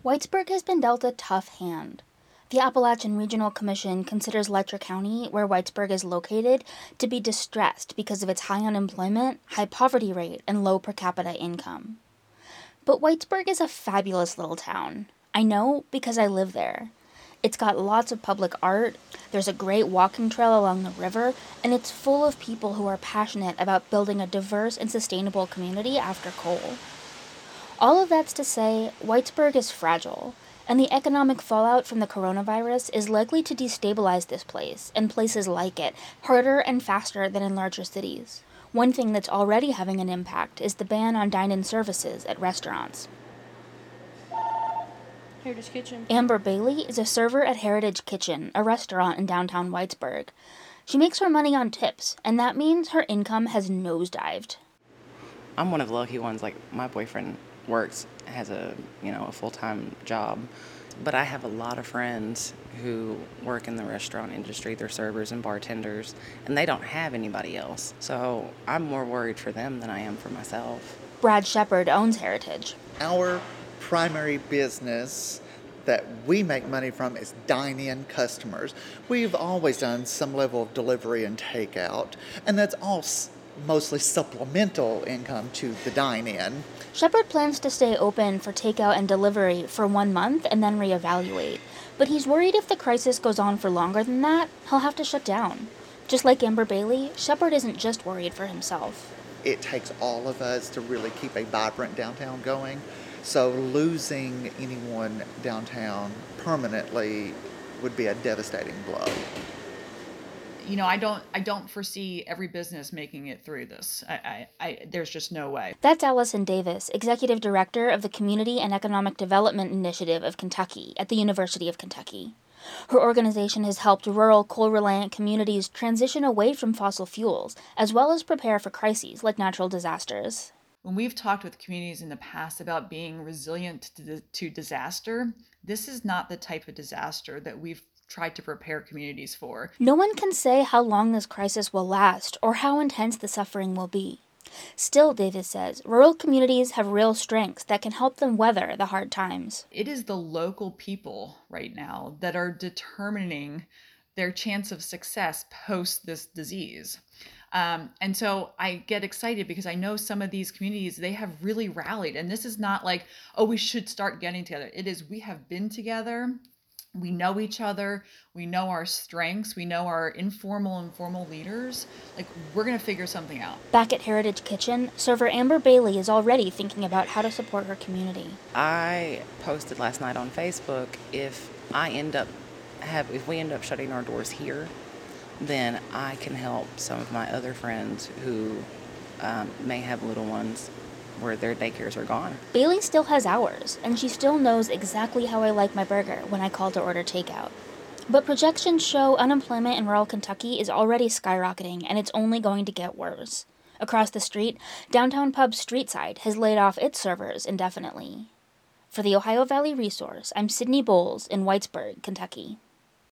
Whitesburg has been dealt a tough hand. The Appalachian Regional Commission considers Letcher County, where Whitesburg is located, to be distressed because of its high unemployment, high poverty rate, and low per capita income. But Whitesburg is a fabulous little town. I know because I live there. It's got lots of public art, there's a great walking trail along the river, and it's full of people who are passionate about building a diverse and sustainable community after coal. All of that's to say, Whitesburg is fragile, and the economic fallout from the coronavirus is likely to destabilize this place, and places like it, harder and faster than in larger cities. One thing that's already having an impact is the ban on dine-in services at restaurants. Heritage Kitchen. Amber Bailey is a server at Heritage Kitchen, a restaurant in downtown Whitesburg. She makes her money on tips, and that means her income has nosedived. I'm one of the lucky ones. Like, my boyfriend has a full-time job, but I have a lot of friends who work in the restaurant industry. They're servers and bartenders, and they don't have anybody else. So I'm more worried for them than I am for myself. Brad Shepard owns Heritage. Our primary business that we make money from is dine-in customers. We've always done some level of delivery and takeout, and that's all mostly supplemental income to the dine-in. Shepard plans to stay open for takeout and delivery for 1 month and then reevaluate. But he's worried if the crisis goes on for longer than that, he'll have to shut down. Just like Amber Bailey, Shepard isn't just worried for himself. It takes all of us to really keep a vibrant downtown going. So losing anyone downtown permanently would be a devastating blow. I don't foresee every business making it through this. There's just no way. That's Allison Davis, Executive Director of the Community and Economic Development Initiative of Kentucky at the University of Kentucky. Her organization has helped rural coal-reliant communities transition away from fossil fuels, as well as prepare for crises like natural disasters. When we've talked with communities in the past about being resilient to disaster, this is not the type of disaster that we've tried to prepare communities for. No one can say how long this crisis will last or how intense the suffering will be. Still, Davis says, rural communities have real strengths that can help them weather the hard times. It is the local people right now that are determining their chance of success post this disease. And so I get excited because I know some of these communities, they have really rallied. And this is not like, oh, we should start getting together. It is, we have been together. We know each other. We know our strengths. We know our informal and formal leaders. Like, we're going to figure something out. Back at Heritage Kitchen, server Amber Bailey is already thinking about how to support her community. I posted last night on Facebook, if we end up shutting our doors here, then I can help some of my other friends who may have little ones where their daycares are gone. Bailey still has hours, and she still knows exactly how I like my burger when I call to order takeout. But projections show unemployment in rural Kentucky is already skyrocketing, and it's only going to get worse. Across the street, downtown pub Streetside has laid off its servers indefinitely. For the Ohio Valley Resource, I'm Sydney Bowles in Whitesburg, Kentucky.